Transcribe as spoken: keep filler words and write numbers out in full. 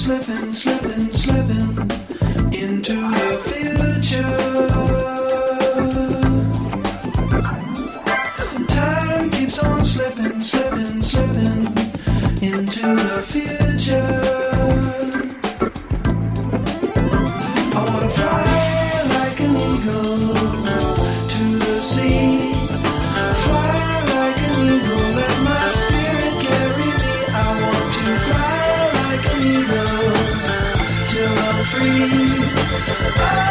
slipping, slipping, slipping into the future. Time keeps on slipping, slipping, slipping into the future. I wanna fly like an eagle to the sea. Fly like an eagle, let my spirit carry me. I want to fly like an eagle till I'm free.